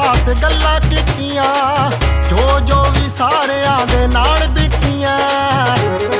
ਖਾਸ ਗੱਲਾਂ ਕੀਤੀਆਂ, ਜੋ ਵੀ ਸਾਰਿਆਂ ਦੇ ਨਾਲ ਬੀਤੀਆਂ।